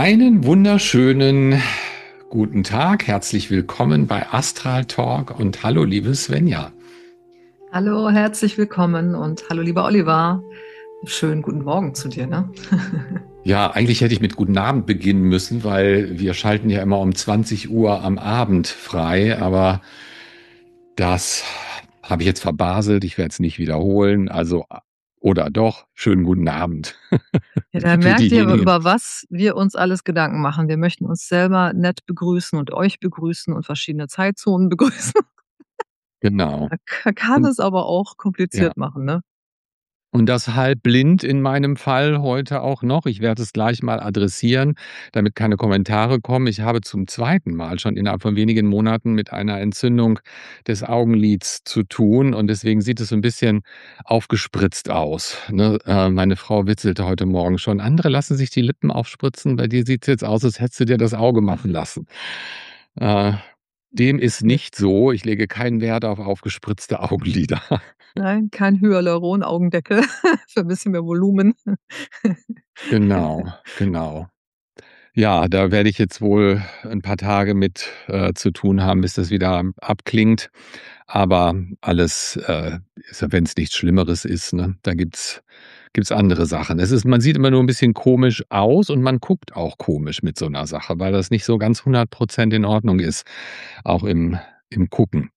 Einen wunderschönen guten Tag, herzlich willkommen bei Astral Talk und hallo liebe Svenja. Hallo, herzlich willkommen und hallo, lieber Oliver. Schönen guten Morgen zu dir, ne? Ja, eigentlich hätte ich mit guten Abend beginnen müssen, weil wir schalten ja immer um 20 Uhr am Abend frei, aber das habe ich jetzt verbaselt, ich werde es nicht wiederholen, also oder doch, schönen guten Abend Ja, da für merkt ihr aber, diejenigen. über was wir uns alles Gedanken machen. Wir möchten uns selber nett begrüßen und euch begrüßen und verschiedene Zeitzonen begrüßen. Genau. Kann Und es aber auch ja. kompliziert machen, ne? Und das halb blind in meinem Fall heute auch noch. Ich werde es gleich mal adressieren, damit keine Kommentare kommen. Ich habe zum zweiten Mal schon innerhalb von wenigen Monaten mit einer Entzündung des Augenlids zu tun und deswegen sieht es so ein bisschen aufgespritzt aus, ne? Meine Frau witzelte heute Morgen schon: „Andere lassen sich die Lippen aufspritzen, bei dir sieht's jetzt aus, als hättest du dir das Auge machen lassen." Äh, dem ist Ja. nicht so. Ich lege keinen Wert auf aufgespritzte Augenlider. Nein, kein Hyaluron-Augendeckel für 'n bisschen mehr Volumen. Genau, genau. Ja, da werde ich jetzt wohl ein paar Tage mit, zu tun haben, bis das wieder abklingt. Aber alles, ist ja, wenn's nichts Schlimmeres ist, ne? Da gibt's andere Sachen. Es ist Man sieht immer nur ein bisschen komisch aus und man guckt auch komisch mit so einer Sache, weil das nicht so ganz 100% in Ordnung ist, auch im Gucken.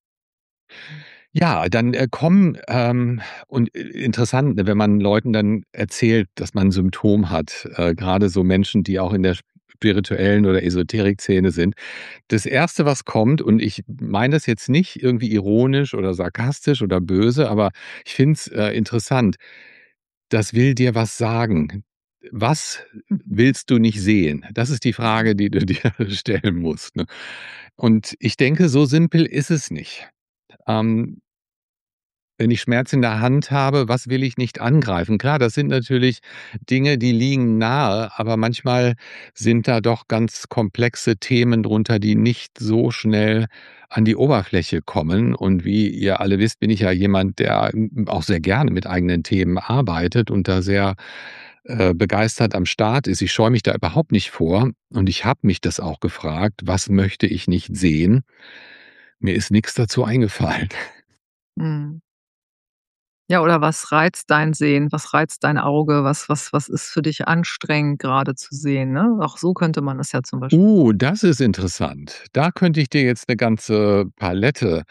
Ja, dann, kommen, und interessant, ne, wenn man Leuten dann erzählt, dass man 'n Symptom hat, grade so Menschen, die auch in der spirituellen oder Esoterik-Szene sind. Das erste, was kommt, und ich meine das jetzt nicht irgendwie ironisch oder sarkastisch oder böse, aber ich finde es, interessant. Das will dir was sagen. Was willst du nicht sehen? Das ist die Frage, die du dir stellen musst, ne? Und ich denke, so simpel ist es nicht. Ähm, Wenn ich Schmerz in der Hand habe, was will ich nicht angreifen? Klar, das sind natürlich Dinge, die liegen nahe, aber manchmal sind da doch ganz komplexe Themen drunter, die nicht so schnell an die Oberfläche kommen. Und wie ihr alle wisst, bin ich ja jemand, der auch sehr gerne mit eigenen Themen arbeitet und da sehr begeistert am Start ist. Ich scheue mich da überhaupt nicht vor. Und ich habe mich das auch gefragt, was möchte ich nicht sehen? Mir ist nichts dazu eingefallen. Mhm. Ja, oder was reizt dein Sehen? Was reizt dein Auge? Was ist für dich anstrengend gerade zu sehen, ne? Auch so könnte man es ja zum Beispiel. Das ist interessant. Da könnte ich dir jetzt 'ne ganze Palette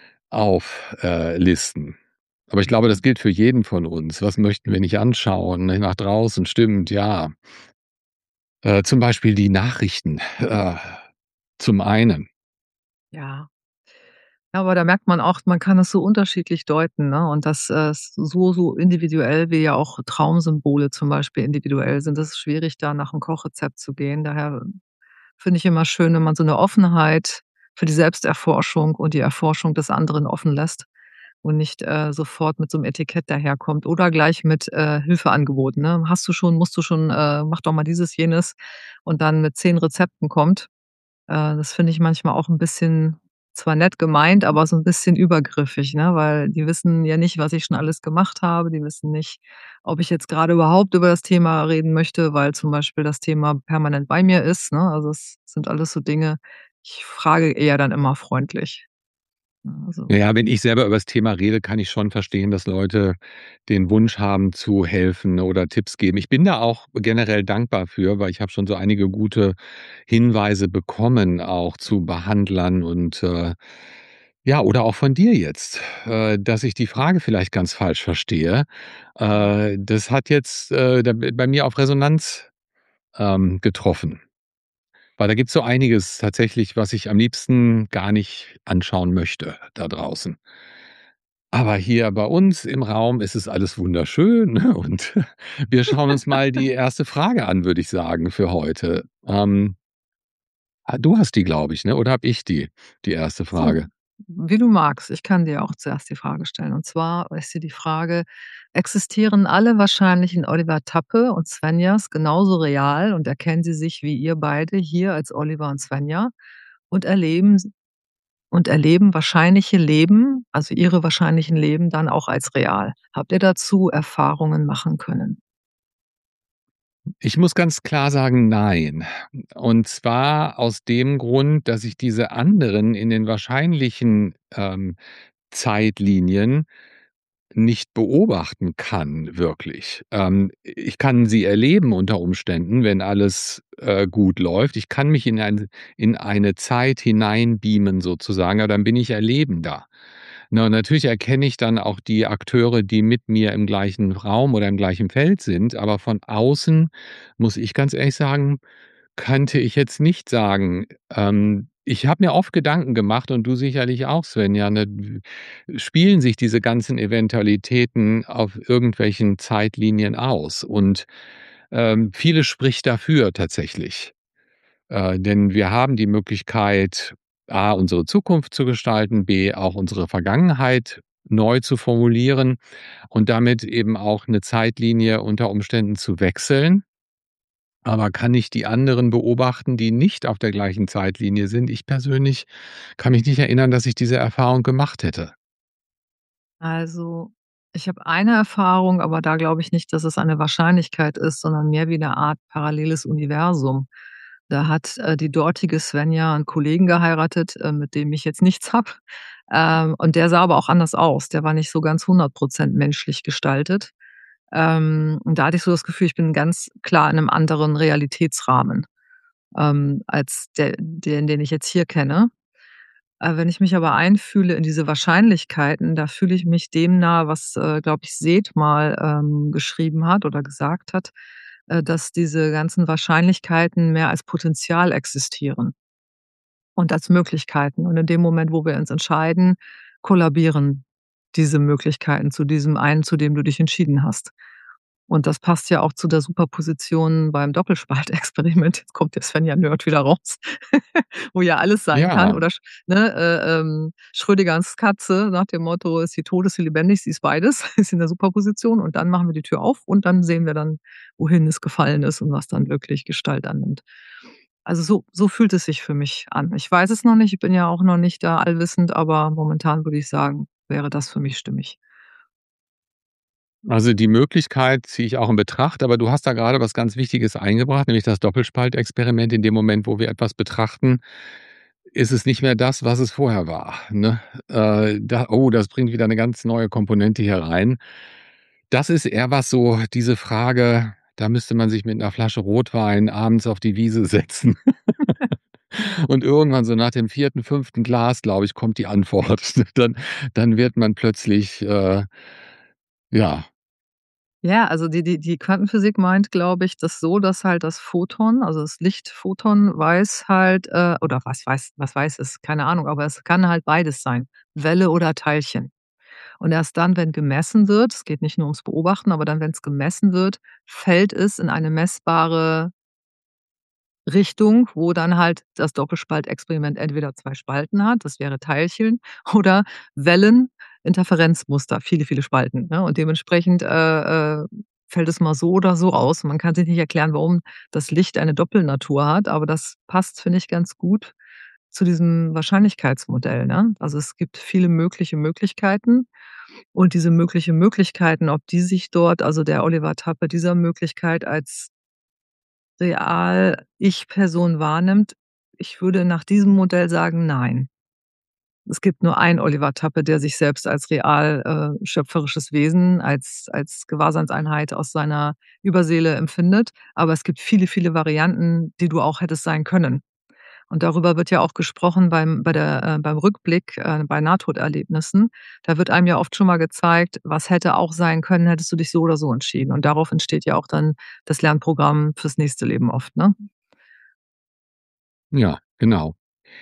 auflisten. Aber ich glaube, das gilt für jeden von uns. Was möchten wir nicht anschauen, ne? Nach draußen, stimmt, ja. Zum Beispiel die Nachrichten, zum einen. Ja. Ja, aber da merkt man auch, man kann es so unterschiedlich deuten, ne? Und das, so individuell wie ja auch Traumsymbole zum Beispiel individuell sind. Das ist schwierig, da nach 'm Kochrezept zu gehen. Daher finde ich immer schön, wenn man so 'ne Offenheit für die Selbsterforschung und die Erforschung des anderen offen lässt und nicht, sofort mit so 'nem Etikett daherkommt oder gleich mit, Hilfeangeboten, ne? „Hast du schon, musst du schon, mach doch mal dieses, jenes“ und dann mit 10 Rezepten kommt. Das finde ich manchmal auch 'n bisschen zwar nett gemeint, aber so 'n bisschen übergriffig, ne? Weil die wissen ja nicht, was ich schon alles gemacht habe. Die wissen nicht, ob ich jetzt grade überhaupt über das Thema reden möchte, weil zum Beispiel das Thema permanent bei mir ist, ne? Also, es sind alles so Dinge, ich frage eher dann immer freundlich, ne, also. Ja, ja, wenn ich selber über das Thema rede, kann ich schon verstehen, dass Leute den Wunsch haben zu helfen oder Tipps geben. Ich bin da auch generell dankbar für, weil ich habe schon so einige gute Hinweise bekommen, auch zu Behandlern und, ja, oder auch von dir jetzt, dass ich die Frage vielleicht ganz falsch verstehe. Das hat jetzt, da bei mir auf Resonanz, getroffen. Weil da gibt's so einiges tatsächlich, was ich am liebsten gar nicht anschauen möchte da draußen. Aber hier bei uns im Raum ist es alles wunderschön, ne, und wir schauen uns mal die erste Frage an, würde ich sagen, für heute. Du hast die, glaube ich, ne, oder habe ich die erste So, Frage? wie du magst. Ich kann dir auch zuerst die Frage stellen. Und zwar ist hier die Frage: Existieren alle wahrscheinlichen Oliver Tappe und Svenjas genauso real und erkennen sie sich wie ihr beide hier als Oliver und Svenja und erleben wahrscheinliche Leben, also ihre wahrscheinlichen Leben dann auch als real? Habt ihr dazu Erfahrungen machen können? Ich muss ganz klar sagen, nein. Und zwar aus dem Grund, dass ich diese anderen in den wahrscheinlichen, Zeitlinien nicht beobachten kann wirklich. Ich kann sie erleben unter Umständen, wenn alles, gut läuft. Ich kann mich in eine Zeit hineinbeamen sozusagen, aber dann bin ich erlebender. Na, und natürlich erkenne ich dann auch die Akteure, die mit mir im gleichen Raum oder im gleichen Feld sind, aber von außen, muss ich ganz ehrlich sagen, könnte ich jetzt nicht sagen. Ich habe mir oft Gedanken gemacht und du sicherlich auch, Svenja, ne, spielen sich diese ganzen Eventualitäten auf irgendwelchen Zeitlinien aus? Und, vieles spricht dafür tatsächlich. Denn wir haben die Möglichkeit, A, unsere Zukunft zu gestalten, B, auch unsere Vergangenheit neu zu formulieren und damit eben auch 'ne Zeitlinie unter Umständen zu wechseln. Aber kann ich die anderen beobachten, die nicht auf der gleichen Zeitlinie sind? Ich persönlich kann mich nicht erinnern, dass ich diese Erfahrung gemacht hätte. Also, ich habe eine Erfahrung, aber da glaube ich nicht, dass es eine Wahrscheinlichkeit ist, sondern mehr wie 'ne Art paralleles Universum. Da hat, die dortige Svenja 'n Kollegen geheiratet, mit dem ich jetzt nichts habe. Und der sah aber auch anders aus. Der war nicht so ganz 100% menschlich gestaltet. Und da hatte ich so das Gefühl, ich bin ganz klar in 'nem anderen Realitätsrahmen, als den ich jetzt hier kenne. Wenn ich mich aber einfühle in diese Wahrscheinlichkeiten, da fühle ich mich dem nahe, was, glaube ich, Seth mal, geschrieben hat oder gesagt hat, dass diese ganzen Wahrscheinlichkeiten mehr als Potenzial existieren und als Möglichkeiten. Und in dem Moment, wo wir uns entscheiden, kollabieren diese Möglichkeiten zu diesem einen, zu dem du dich entschieden hast. Und das passt ja auch zu der Superposition beim Doppelspaltexperiment. Jetzt kommt der Svenja-Nerd wieder raus, wo ja alles sein kann Ja, oder ne, Schrödingers Katze nach dem Motto: „Ist sie tot, ist sie lebendig?“ Sie ist beides, ist in der Superposition und dann machen wir die Tür auf und dann sehen wir dann, wohin es gefallen ist und was dann wirklich Gestalt annimmt. Also, so fühlt es sich für mich an. Ich weiß es noch nicht, ich bin ja auch noch nicht da allwissend, aber momentan würde ich sagen, wäre das für mich stimmig. also die Möglichkeit ziehe ich auch in Betracht, aber du hast da grade was ganz Wichtiges eingebracht, nämlich das Doppelspaltexperiment. In dem Moment, wo wir etwas betrachten, ist es nicht mehr das, was es vorher war, ne? Das bringt wieder 'ne ganz neue Komponente hier rein. Das ist eher was so diese Frage, da müsste man sich mit 'ner Flasche Rotwein abends auf die Wiese setzen und irgendwann so nach dem 4., 5. Glas, glaube ich, kommt die Antwort. Dann wird man plötzlich, ja. Ja, also die Quantenphysik meint, glaube ich, das so, dass halt das Photon, also das Lichtphoton weiß halt, oder was weiß es, keine Ahnung, aber es kann halt beides sein, Welle oder Teilchen. Und erst dann, wenn gemessen wird, es geht nicht nur ums Beobachten, aber dann, wenn's gemessen wird, fällt es in eine messbare Richtung, wo dann halt das Doppelspaltexperiment entweder 2 Spalten hat, das wäre Teilchen, oder Wellen, Interferenzmuster, viele, viele Spalten, ne? Und dementsprechend, fällt es mal so oder so aus. Man kann sich nicht erklären, warum das Licht eine Doppelnatur hat, aber das passt, finde ich, ganz gut zu diesem Wahrscheinlichkeitsmodell, ne? Also, es gibt viele mögliche Möglichkeiten und diese mögliche Möglichkeiten, ob die sich dort also der Oliver Tappe dieser Möglichkeit als real Ich-Person wahrnimmt. Ich würde nach diesem Modell sagen: „Nein.“ Es gibt nur einen Oliver Tappe, der sich selbst als real, schöpferisches Wesen, als Gewahrseinseinheit aus seiner Überseele empfindet, aber es gibt viele, viele Varianten, die du auch hättest sein können. Und darüber wird ja auch gesprochen beim Rückblick, bei Nahtoderlebnissen. Da wird einem ja oft schon mal gezeigt, was hätte auch sein können, hättest du dich so oder so entschieden. Und darauf entsteht ja auch dann das Lernprogramm fürs nächste Leben oft, ne? Ja, genau.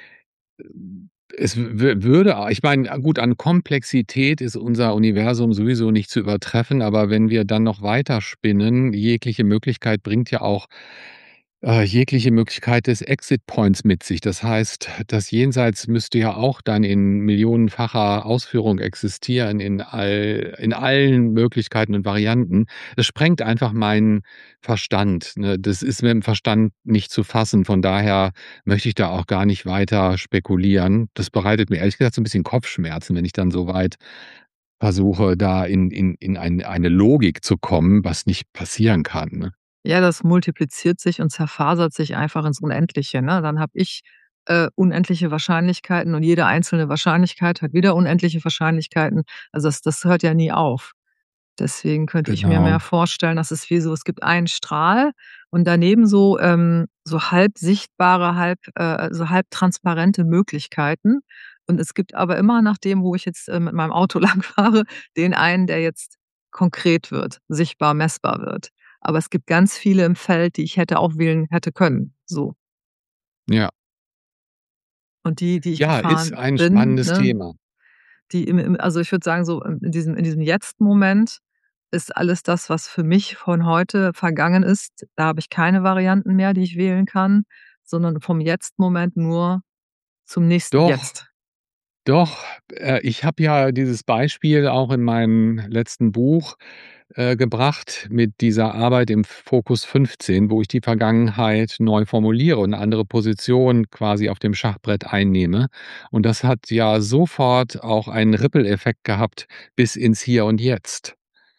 Es würde ich meine, gut, an Komplexität ist unser Universum sowieso nicht zu übertreffen, aber wenn wir dann noch weiter spinnen, jegliche Möglichkeit bringt ja auch, jegliche Möglichkeit des Exit Points mit sich. Das heißt, das Jenseits müsste ja auch dann in millionenfacher Ausführung existieren in allen Möglichkeiten und Varianten. Das sprengt einfach meinen Verstand, ne? Das ist mit dem Verstand nicht zu fassen. Von daher möchte ich da auch gar nicht weiter spekulieren. Das bereitet mir ehrlich gesagt so 'n bisschen Kopfschmerzen, wenn ich dann so weit versuche, da in eine Logik zu kommen, was nicht passieren kann, ne? Ja, das multipliziert sich und zerfasert sich einfach ins Unendliche, ne? Dann habe ich, unendliche Wahrscheinlichkeiten und jede einzelne Wahrscheinlichkeit hat wieder unendliche Wahrscheinlichkeiten. Also, das hört ja nie auf. Deswegen könnte ich mir Genau. mehr vorstellen, dass es wie so es gibt einen Strahl und daneben so, so halb sichtbare, so halb transparente Möglichkeiten. Und es gibt aber immer nach dem, wo ich jetzt, mit meinem Auto langfahre, den einen, der jetzt konkret wird, sichtbar, messbar wird. Aber es gibt ganz viele im Feld, die ich hätte auch wählen hätte können, so. Ja. Und die ich Ja, ist gefahren ein bin, spannendes ne, Thema. die im also, ich würde sagen, so in diesem Jetzt-Moment ist alles das, was für mich von heute vergangen ist. Da habe ich keine Varianten mehr, die ich wählen kann, sondern vom Jetzt-Moment nur zum nächsten Doch, Jetzt. doch, ich habe ja dieses Beispiel auch in meinem letzten Buch, gebracht mit dieser Arbeit im Fokus 15, wo ich die Vergangenheit neu formuliere und 'ne andere Position quasi auf dem Schachbrett einnehme. Und das hat ja sofort auch einen Ripple-Effekt gehabt bis ins Hier und Jetzt.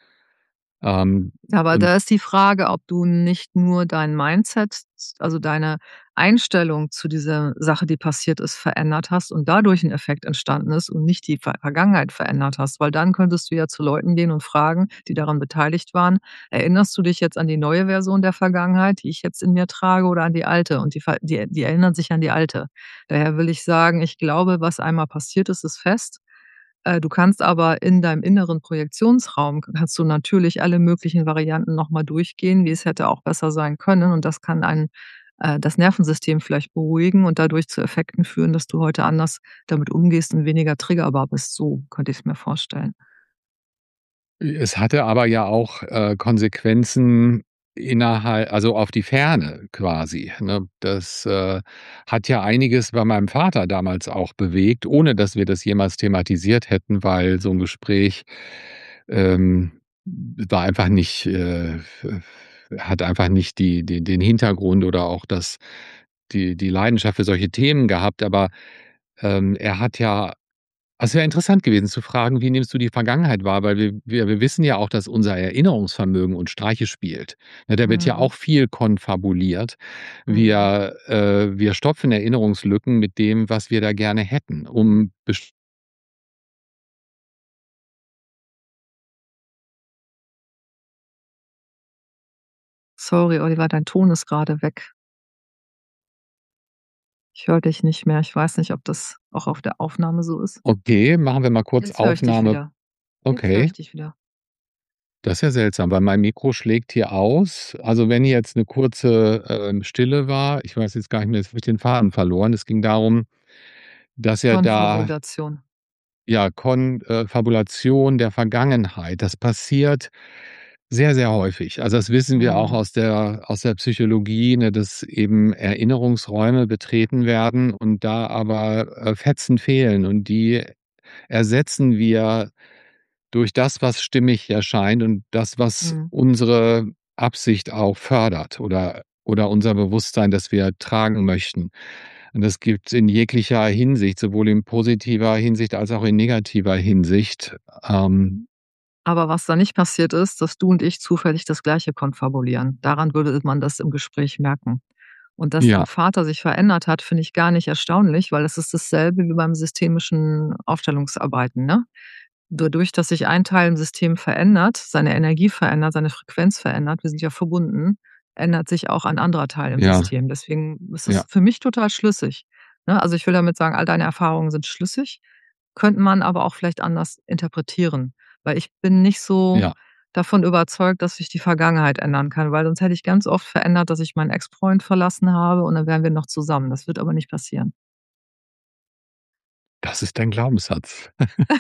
Aber Und da ist die Frage, ob du nicht nur dein Mindset, also deine Einstellung zu dieser Sache, die passiert ist, verändert hast und dadurch 'n Effekt entstanden ist und nicht die Vergangenheit verändert hast. Weil dann könntest du ja zu Leuten gehen und fragen, die daran beteiligt waren: „Erinnerst du dich jetzt an die neue Version der Vergangenheit, die ich jetzt in mir trage oder an die alte?“ Und die erinnern sich an die alte. Daher will ich sagen, ich glaube, was einmal passiert ist, ist fest. Du kannst aber in deinem inneren Projektionsraum kannst du natürlich alle möglichen Varianten noch mal durchgehen, wie es hätte auch besser sein können und das kann das Nervensystem vielleicht beruhigen und dadurch zu Effekten führen, dass du heute anders damit umgehst und weniger triggerbar bist. So könnte ich's mir vorstellen. es hatte aber ja auch, Konsequenzen also auf die Ferne quasi, ne? Das, hat ja einiges bei meinem Vater damals auch bewegt, ohne dass wir das jemals thematisiert hätten, weil so 'n Gespräch, ähm, war einfach nicht, hat einfach nicht den Hintergrund oder auch die Leidenschaft für solche Themen gehabt. Aber, er hat ja es wäre interessant gewesen zu fragen: „Wie nimmst du die Vergangenheit wahr?“ Weil wir wissen ja auch, dass unser Erinnerungsvermögen uns Streiche spielt. Ne, da wird ja Mhm. auch viel konfabuliert. Mhm. Wir stopfen Erinnerungslücken mit dem, was wir da gerne hätten, um best Sorry, Oliver, dein Ton ist grade weg. Ich höre dich nicht mehr. Ich weiß nicht, ob das auch auf der Aufnahme so ist. Okay, machen wir mal kurz Jetzt höre ich dich Aufnahme. wieder. Jetzt höre Okay, ich dich wieder. das ist ja seltsam, weil mein Mikro schlägt hier aus. Also, wenn hier jetzt 'ne kurze, Stille war, ich weiß jetzt gar nicht mehr, jetzt habe ich den Faden verloren. Es ging darum, dass er da Konfabulation. ja, Fabulation der Vergangenheit, das passiert sehr, sehr häufig. Also, das wissen wir auch Mhm. aus der Psychologie, ne, dass eben Erinnerungsräume betreten werden und da aber, Fetzen fehlen und die ersetzen wir durch das, was stimmig erscheint und das, was Mhm. unsere Absicht auch fördert oder unser Bewusstsein, das wir tragen möchten. Und das gibt's in jeglicher Hinsicht, sowohl in positiver Hinsicht als auch in negativer Hinsicht. Aber was da nicht passiert ist, dass du und ich zufällig das Gleiche konfabulieren. Daran würde man das im Gespräch merken. Und dass dein Ja, Vater sich verändert hat, finde ich gar nicht erstaunlich, weil das ist dasselbe wie beim systemischen Aufstellungsarbeiten, ne? Dadurch, dass sich ein Teil im System verändert, seine Energie verändert, seine Frequenz verändert, wir sind ja verbunden, ändert sich auch ein anderer Teil im ja, System. Deswegen ist es ja, für mich total schlüssig, ne? Also, ich will damit sagen, all deine Erfahrungen sind schlüssig, könnte man aber auch vielleicht anders interpretieren, weil ich bin nicht so ja. davon überzeugt, dass sich die Vergangenheit ändern kann, weil sonst hätte ich ganz oft verändert, dass ich meinen Ex-Freund verlassen habe und dann wären wir noch zusammen. Das wird aber nicht passieren. Das ist dein Glaubenssatz.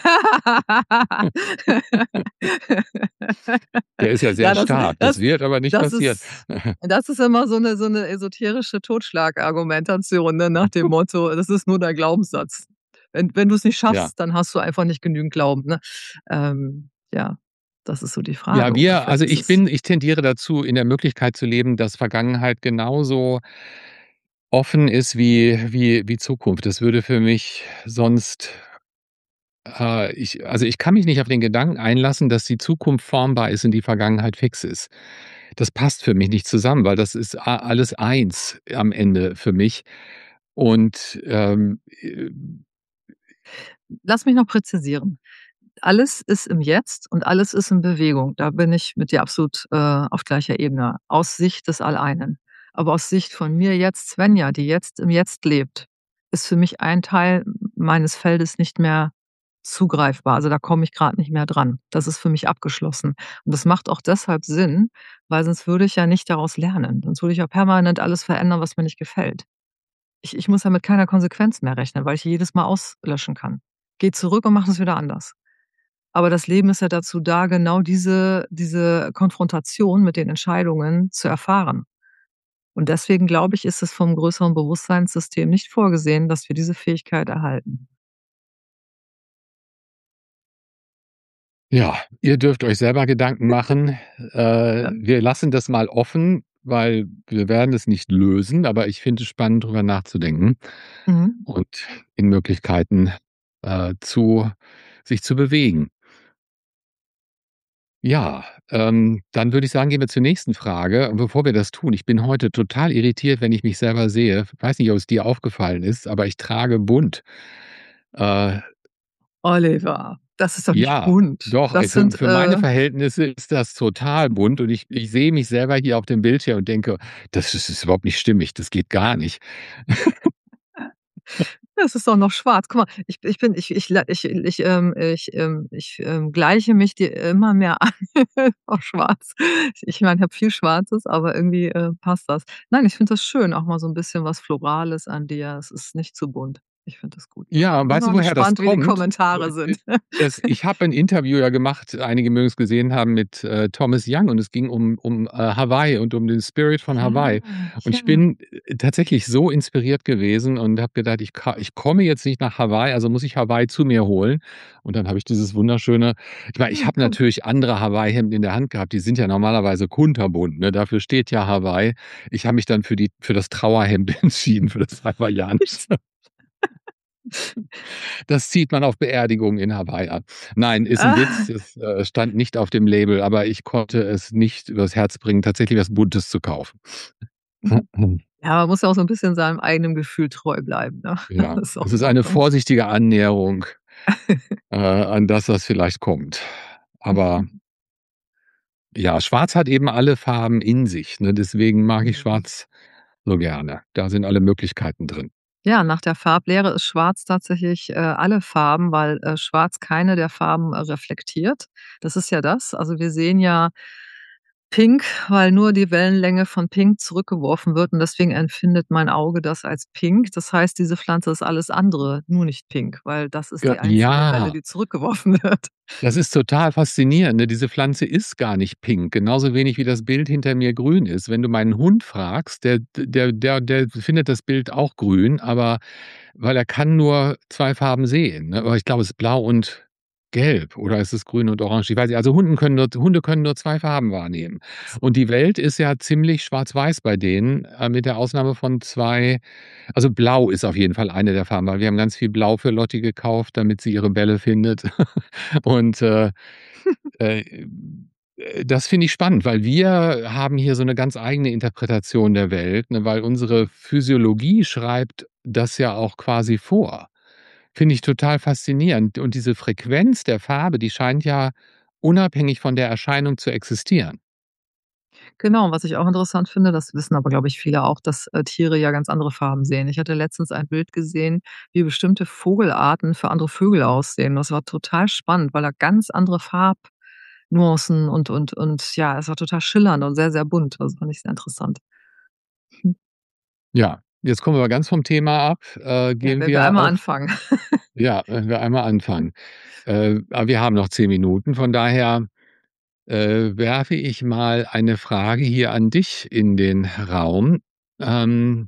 Der ist ja sehr Ja, das stark. Das das wird aber nicht das passieren. ist das ist immer so 'ne esoterische Totschlagargumentation, ne, nach dem Motto: „Das ist nur der Glaubenssatz.“ Wenn du's nicht Ja. schaffst, dann hast du einfach nicht genügend Glauben, ne? Ja, das ist so die Ja, Frage oder vielleicht ist es ich tendiere dazu, in der Möglichkeit zu leben, dass Vergangenheit genauso offen ist wie Zukunft. Das würde für mich sonst ich kann mich nicht auf den Gedanken einlassen, dass die Zukunft formbar ist und die Vergangenheit fix ist. das passt für mich nicht zusammen, weil das ist a alles eins am Ende für mich. Und, Lass mich noch präzisieren. Alles ist im Jetzt und alles ist in Bewegung. Da bin ich mit dir absolut, auf gleicher Ebene, aus Sicht des All-Einen. Aber aus Sicht von mir jetzt, Svenja, die jetzt im Jetzt lebt, ist für mich ein Teil meines Feldes nicht mehr zugreifbar. Also, da komme ich grad nicht mehr dran. Das ist für mich abgeschlossen. Und das macht auch deshalb Sinn, weil sonst würde ich ja nicht daraus lernen. Sonst würde ich ja permanent alles verändern, was mir nicht gefällt. Ich muss ja mit keiner Konsequenz mehr rechnen, weil ich jedes Mal auslöschen kann. Gehe zurück und mache es wieder anders. Aber das Leben ist ja dazu da, genau diese Konfrontation mit den Entscheidungen zu erfahren. Und deswegen glaube ich, ist es vom größeren Bewusstseinssystem nicht vorgesehen, dass wir diese Fähigkeit erhalten. ja, ihr dürft euch selber Gedanken machen. Ja. Wir lassen das mal offen, weil wir werden es nicht lösen, aber ich finde es spannend, drüber nachzudenken Mhm. und in Möglichkeiten, zu sich zu bewegen. Ja, dann würde ich sagen, gehen wir zur nächsten Frage. Und bevor wir das tun, ich bin heute total irritiert, wenn ich mich selber sehe. Weiß nicht, ob es dir aufgefallen ist, aber ich trage bunt. Äh, Oliver, das ist doch nicht ja, bunt. doch, Das für sind, für meine Verhältnisse ist das total bunt und ich sehe mich selber hier auf dem Bildschirm und denke: „Das ist überhaupt nicht stimmig, das geht gar nicht." das ist doch noch schwarz. Guck mal, ich bin gleiche mich dir immer mehr an auf schwarz. Ich meine, ich habe viel Schwarzes, aber irgendwie, passt das. Nein, ich finde das schön, auch mal so 'n bisschen was Florales an dir. Es ist nicht zu bunt. Ich finde das gut. Ja, Bin weißt du, mal woher das gespannt, wie die kommt? Kommentare sind. Ich habe 'n Interview ja gemacht, einige mögen es gesehen haben, mit, Thomas Young und es ging um Hawaii und um den Spirit von Hawaii. Ja, Und ich ja. bin, tatsächlich so inspiriert gewesen und habe gedacht: „Ich komme jetzt nicht nach Hawaii, also muss ich Hawaii zu mir holen." Und dann habe ich dieses wunderschöne ich meine, ich Ja, habe gut. natürlich andere Hawaii-Hemden in der Hand gehabt, die sind ja normalerweise kunterbunt, ne? Dafür steht ja Hawaii. Ich habe mich dann für das Trauerhemd entschieden, für das hawaiianische. Das zieht man auf Beerdigungen in Hawaii an. Nein, ist 'n Witz. Ah. Es, stand nicht auf dem Label, aber ich konnte es nicht übers Herz bringen, tatsächlich was Buntes zu kaufen. Mhm. Ja, man muss ja auch so 'n bisschen seinem eigenen Gefühl treu bleiben, ne? Ja, Das ist auch es in ist eine Ordnung. vorsichtige Annäherung, an das, was vielleicht kommt. Aber ja, Schwarz hat eben alle Farben in sich, ne? Deswegen mag ich Mhm. Schwarz so gerne. Da sind alle Möglichkeiten drin. Ja, nach der Farblehre ist Schwarz tatsächlich, alle Farben, weil, Schwarz keine der Farben, reflektiert. Das ist ja das. Also, wir sehen ja Pink, weil nur die Wellenlänge von Pink zurückgeworfen wird und deswegen empfindet mein Auge das als pink. Das heißt, diese Pflanze ist alles andere, nur nicht pink, weil das ist Ge die einzige Welle, ja. die zurückgeworfen wird. Das ist total faszinierend, ne? Diese Pflanze ist gar nicht pink, genauso wenig wie das Bild hinter mir grün ist. Wenn du meinen Hund fragst, der findet das Bild auch grün, aber weil er kann nur 2 Farben sehen, ne? Aber ich glaube, es ist blau und gelb oder ist es grün und orange? Ich weiß nicht. Also, Hunde können nur 2 Farben wahrnehmen. Und die Welt ist ja ziemlich schwarz-weiß bei denen, mit der Ausnahme von 2. Also, blau ist auf jeden Fall eine der Farben, weil wir haben ganz viel Blau für Lotti gekauft, damit sie ihre Bälle findet. Und, äh, das finde ich spannend, weil wir haben hier so 'ne ganz eigene Interpretation der Welt, ne, weil unsere Physiologie schreibt das ja auch quasi vor. Finde ich total faszinierend. Und diese Frequenz der Farbe, die scheint ja unabhängig von der Erscheinung zu existieren. Genau, und was ich auch interessant finde, das wissen aber, glaube ich, viele auch, dass, Tiere ja ganz andere Farben sehen. Ich hatte letztens ein Bild gesehen, wie bestimmte Vogelarten für andere Vögel aussehen. Das war total spannend, weil da ganz andere Farbnuancen und ja, es war total schillernd und sehr, sehr bunt. Das fand ich sehr interessant. Hm. Ja, jetzt kommen wir mal ganz vom Thema ab. Ja, Gehen wenn wir wir einmal auf anfangen. ja, wenn wir einmal anfangen. Aber wir haben noch 10 Minuten, von daher, werfe ich mal eine Frage hier an dich in den Raum. Ähm,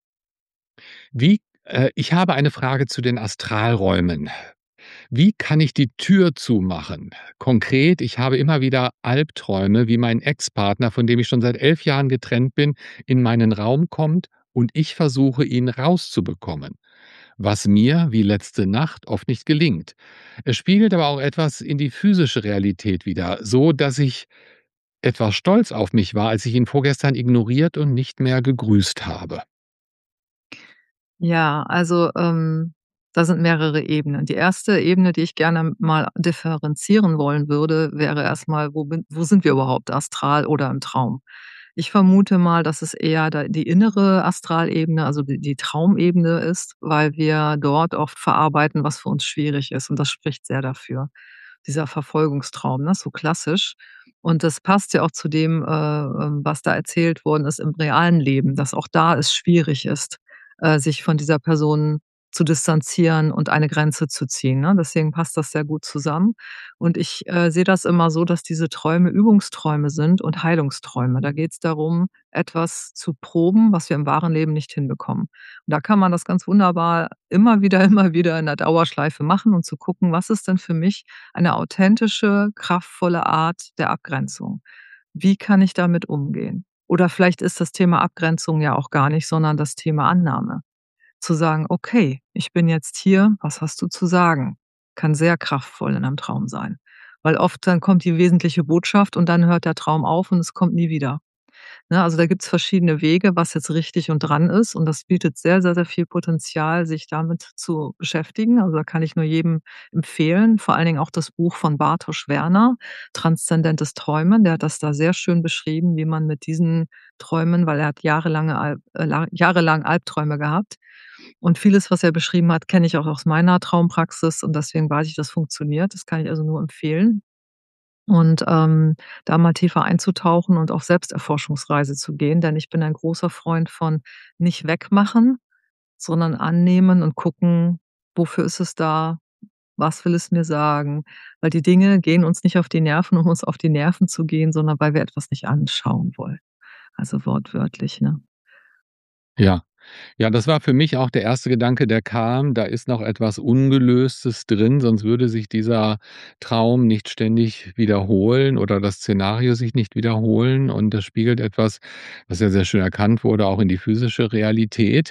ich habe eine Frage zu den Astralräumen. Wie kann ich die Tür zumachen? Konkret, ich habe immer wieder Albträume, wie mein Ex-Partner, von dem ich schon seit 11 Jahren getrennt bin, in meinen Raum kommt und ich versuche, ihn rauszubekommen, was mir, wie letzte Nacht, oft nicht gelingt. Es spiegelt aber auch etwas in die physische Realität wider, so dass ich etwas stolz auf mich war, als ich ihn vorgestern ignoriert und nicht mehr gegrüßt habe. Ja, also, da sind mehrere Ebenen. Die erste Ebene, die ich gerne mal differenzieren wollen würde, wäre erstmal, wo sind wir überhaupt, astral oder im Traum? Ich vermute mal, dass es eher da die innere Astralebene, also die Traumebene ist, weil wir dort oft verarbeiten, was für uns schwierig ist, und das spricht sehr dafür. Dieser Verfolgungstraum, ne, so klassisch. Und das passt ja auch zu dem, was da erzählt worden ist im realen Leben, dass auch da es schwierig ist, sich von dieser Person zu distanzieren und eine Grenze zu ziehen, ne? Deswegen passt das sehr gut zusammen. Und ich, sehe das immer so, dass diese Träume Übungsträume sind und Heilungsträume. Da geht es darum, etwas zu proben, was wir im wahren Leben nicht hinbekommen. Und da kann man das ganz wunderbar immer wieder, immer wieder in der Dauerschleife machen und zu gucken, was ist denn für mich eine authentische, kraftvolle Art der Abgrenzung? Wie kann ich damit umgehen? Oder vielleicht ist das Thema Abgrenzung ja auch gar nicht, sondern das Thema Annahme. Zu sagen: „Okay, ich bin jetzt hier, was hast du zu sagen?“ Kann sehr kraftvoll in einem Traum sein, weil oft dann kommt die wesentliche Botschaft und dann hört der Traum auf und es kommt nie wieder. Ne, also da gibt's verschiedene Wege, was jetzt richtig und dran ist, und das bietet sehr, sehr, sehr viel Potenzial, sich damit zu beschäftigen. Also, da kann ich nur jedem empfehlen, vor allen Dingen auch das Buch von Bartosz Werner, „Transzendentes Träumen“. Der hat das da sehr schön beschrieben, wie man mit diesen Träumen, weil er hat jahrelang Albträume gehabt, und vieles, was er beschrieben hat, kenne ich auch aus meiner Traumpraxis, und deswegen weiß ich, das funktioniert. Das kann ich also nur empfehlen. Und, da mal tiefer einzutauchen und auf Selbsterforschungsreise zu gehen, denn ich bin ein großer Freund von nicht wegmachen, sondern annehmen und gucken: „Wofür ist es da? Was will es mir sagen?“ Weil die Dinge gehen uns nicht auf die Nerven, um uns auf die Nerven zu gehen, sondern weil wir etwas nicht anschauen wollen. Also wortwörtlich, ne? Ja. Ja, das war für mich auch der erste Gedanke, der kam. Da ist noch etwas Ungelöstes drin, sonst würde sich dieser Traum nicht ständig wiederholen oder das Szenario sich nicht wiederholen. Und das spiegelt etwas, was ja sehr schön erkannt wurde, auch in die physische Realität.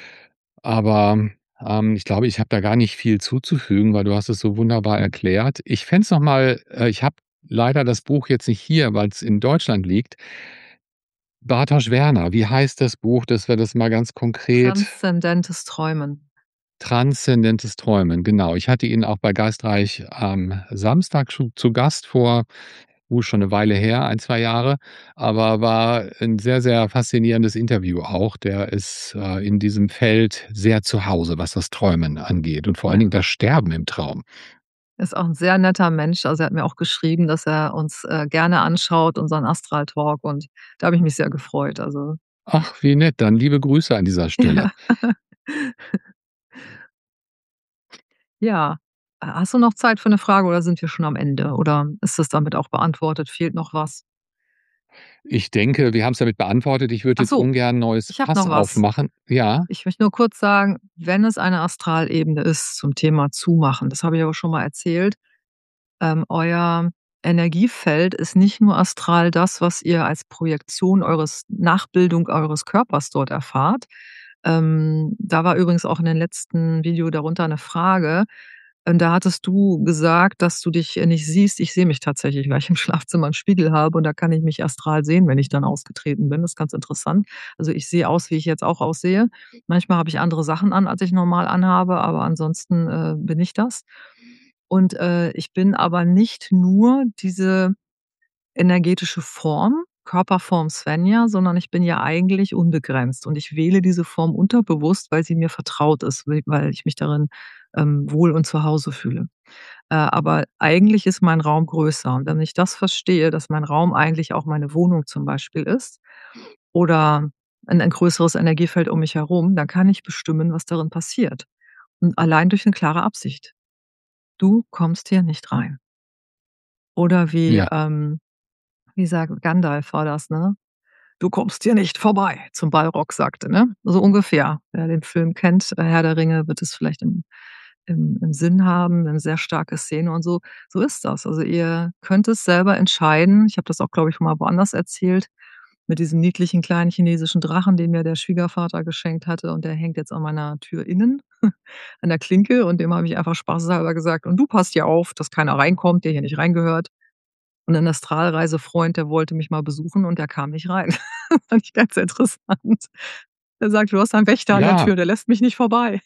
Aber, ich glaube, ich habe da gar nicht viel zuzufügen, weil du hast es so wunderbar erklärt. Ich fände es noch mal ich habe leider das Buch jetzt nicht hier, weil es in Deutschland liegt. Bartosz Werner, wie heißt das Buch, dass wir das mal ganz konkret Transzendentes Träumen. Transzendentes Träumen, genau. Ich hatte ihn auch bei Geistreich am Samstag schu zu Gast vor, schon 'ne Weile her, 1, 2 Jahre, aber war 'n sehr, sehr faszinierendes Interview auch. Der ist, in diesem Feld sehr zu Hause, was das Träumen angeht und vor allen Ja. Dingen das Sterben im Traum. Ist auch 'n sehr netter Mensch. Also, er hat mir auch geschrieben, dass er uns, gerne anschaut, unseren Astral Talk, und da habe ich mich sehr gefreut. Also, Ach, wie nett, dann liebe Grüße an dieser Stelle. ja. Ja. Hast du noch Zeit für 'ne Frage oder sind wir schon am Ende? Oder ist das damit auch beantwortet? Fehlt noch was? Ich denke, wir haben's damit beantwortet. Ich würde Ach jetzt so, ungern 'n neues ich habe Fass noch was. aufmachen. Ja? Ich möchte nur kurz sagen, wenn es eine Astralebene ist zum Thema Zumachen, das habe ich aber schon mal erzählt, euer Energiefeld ist nicht nur astral das, was ihr als Projektion eures Nachbildung eures Körpers dort erfahrt. Da war übrigens auch in den letzten Video darunter 'ne Frage. Da hattest du gesagt, dass du dich, nicht siehst. Ich sehe mich tatsächlich, weil ich im Schlafzimmer 'n Spiegel habe, und da kann ich mich astral sehen, wenn ich dann ausgetreten bin. Das ist ganz interessant. Also, ich sehe aus, wie ich jetzt auch aussehe. Manchmal habe ich andere Sachen an, als ich normal anhabe, aber ansonsten, bin ich das. Und, ich bin aber nicht nur diese energetische Form, Körperform Svenja, sondern ich bin ja eigentlich unbegrenzt, und ich wähle diese Form unterbewusst, weil sie mir vertraut ist, weil ich mich darin, wohl und zu Hause fühle. Aber eigentlich ist mein Raum größer, und wenn ich das verstehe, dass mein Raum eigentlich auch meine Wohnung zum Beispiel ist oder ein größeres Energiefeld um mich herum, dann kann ich bestimmen, was darin passiert. Und allein durch 'ne klare Absicht. „Du kommst hier nicht rein.“ Oder Ja. wie sagt Gandalf war das, ne? „Du kommst hier nicht vorbei“, zum Balrog sagte, ne? So ungefähr. Wer den Film kennt, Herr der Ringe, wird es vielleicht im Sinn haben, 'ne sehr starke Szene und so. So ist das. Also, ihr könnt es selber entscheiden. Ich habe das auch, glaube ich, schon mal woanders erzählt, mit diesem niedlichen kleinen chinesischen Drachen, den mir der Schwiegervater geschenkt hatte, und der hängt jetzt an meiner Tür innen, an der Klinke, und dem habe ich einfach spaßeshalber gesagt: „Und du passt hier auf, dass keiner reinkommt, der hier nicht reingehört.“ Und 'nen Astralreisefreund, der wollte mich mal besuchen und der kam nicht rein. Fand ich ganz interessant. Er sagt: „Du hast einen Wächter an der Ja, Tür, der lässt mich nicht vorbei.“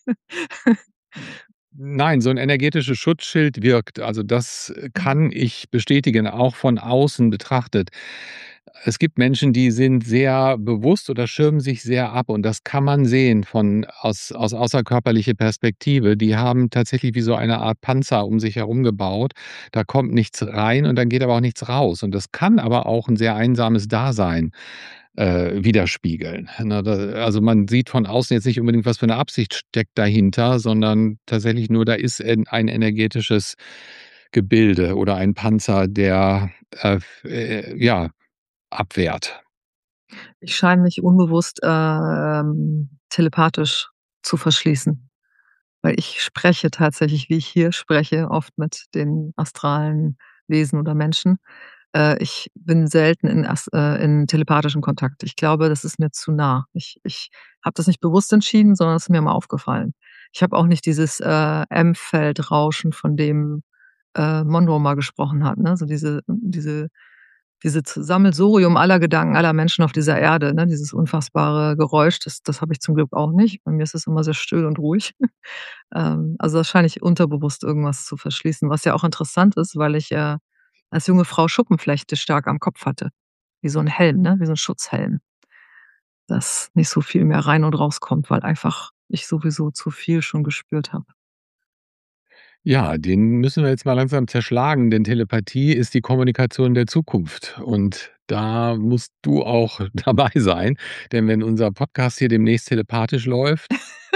nein, so 'n energetisches Schutzschild wirkt. Also, das Mhm. kann ich bestätigen, auch von außen betrachtet. Es gibt Menschen, die sind sehr bewusst oder schirmen sich sehr ab und das kann man sehen von aus außerkörperlicher Perspektive. Die haben tatsächlich wie so eine Art Panzer um sich herum gebaut. Da kommt nichts rein und dann geht aber auch nichts raus. Und das kann aber auch 'n sehr einsames Dasein widerspiegeln. Ne, also, man sieht von außen jetzt nicht unbedingt, was für 'ne Absicht steckt dahinter, sondern tatsächlich nur, da ist ein energetisches Gebilde oder ein Panzer, der, ja, abwehrt. Ich scheine mich unbewusst, telepathisch zu verschließen, weil ich spreche tatsächlich, wie ich hier spreche, oft mit den astralen Wesen oder Menschen. Ich bin selten in telepathischem Kontakt. Ich glaube, das ist mir zu nah. Ich habe das nicht bewusst entschieden, sondern es ist mir mal aufgefallen. Ich habe auch nicht dieses, M-Feldrauschen, von dem, Monroe mal gesprochen hat, ne? So diese Sammelsurium aller Gedanken aller Menschen auf dieser Erde, ne? Dieses unfassbare Geräusch, das habe ich zum Glück auch nicht. Bei mir ist es immer sehr still und ruhig. Also, das scheine ich unterbewusst irgendwas zu verschließen, was ja auch interessant ist, weil ich, als junge Frau Schuppenflechte stark am Kopf hatte. Wie so 'n Helm, ne? Wie so 'n Schutzhelm, dass nicht so viel mehr rein und rauskommt, weil einfach ich sowieso zu viel schon gespürt habe. Ja, den müssen wir jetzt mal langsam zerschlagen, denn Telepathie ist die Kommunikation der Zukunft. Und da musst du auch dabei sein, denn wenn unser Podcast hier demnächst telepathisch läuft,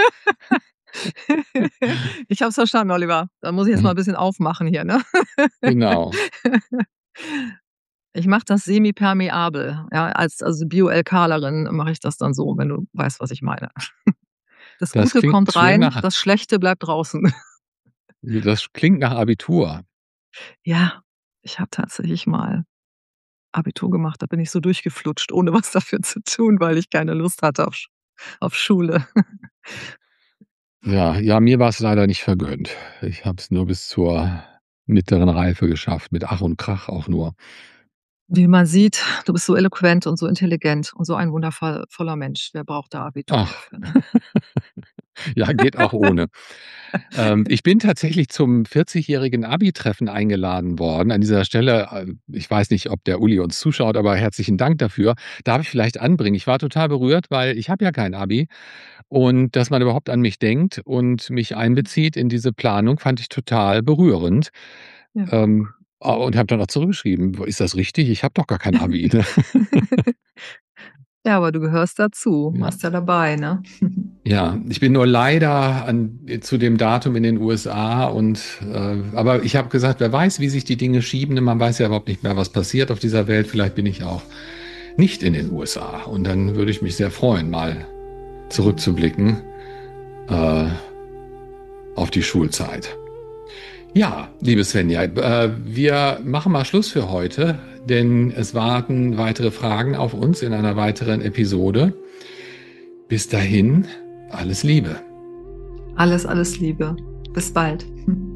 Ich habe es verstanden, Oliver. Da muss ich jetzt mal 'n bisschen aufmachen hier, ne? genau, Ich mache das semipermeabel, ja, also Bioalkalerin mache ich das dann so, wenn du weißt, was ich meine. Das das Gute klingt kommt schwer rein, nach das Schlechte bleibt draußen. Abitur. Ja, ich habe tatsächlich mal Abitur gemacht, da bin ich so durchgeflutscht, ohne was dafür zu tun, weil ich keine Lust hatte auf Schule. Ja, ja, mir war es leider nicht vergönnt. Ich habe es nur bis zur mittleren Reife geschafft, mit Ach und Krach auch nur. Wie man sieht, du bist so eloquent und so intelligent und so ein wundervoller Mensch. Wer braucht da Abitur Ach, dafür, ne? ja, geht auch ohne. Ich bin tatsächlich zum 40-jährigen Abi-Treffen eingeladen worden. An dieser Stelle, ich weiß nicht, ob der Uli uns zuschaut, aber herzlichen Dank dafür. Darf ich vielleicht anbringen? Ich war total berührt, weil ich habe ja kein Abi und dass man überhaupt an mich denkt und mich einbezieht in diese Planung, fand ich total berührend. Ja, Ähm, guck. und habe dann auch zurückgeschrieben: „Ist das richtig? Ich habe doch gar kein Abi", ne? Ja, aber du gehörst dazu, Ja. warst ja dabei, ne? Ja, ich bin nur leider zu dem Datum in den USA und aber ich habe gesagt, wer weiß, wie sich die Dinge schieben, denn man weiß ja überhaupt nicht mehr, was passiert auf dieser Welt. Vielleicht bin ich auch nicht in den USA und dann würde ich mich sehr freuen, mal zurückzublicken äh, auf die Schulzeit. Ja, liebe Svenja, wir machen mal Schluss für heute, denn es warten weitere Fragen auf uns in einer weiteren Episode. Bis dahin, alles Liebe. Alles, alles Liebe. Bis bald.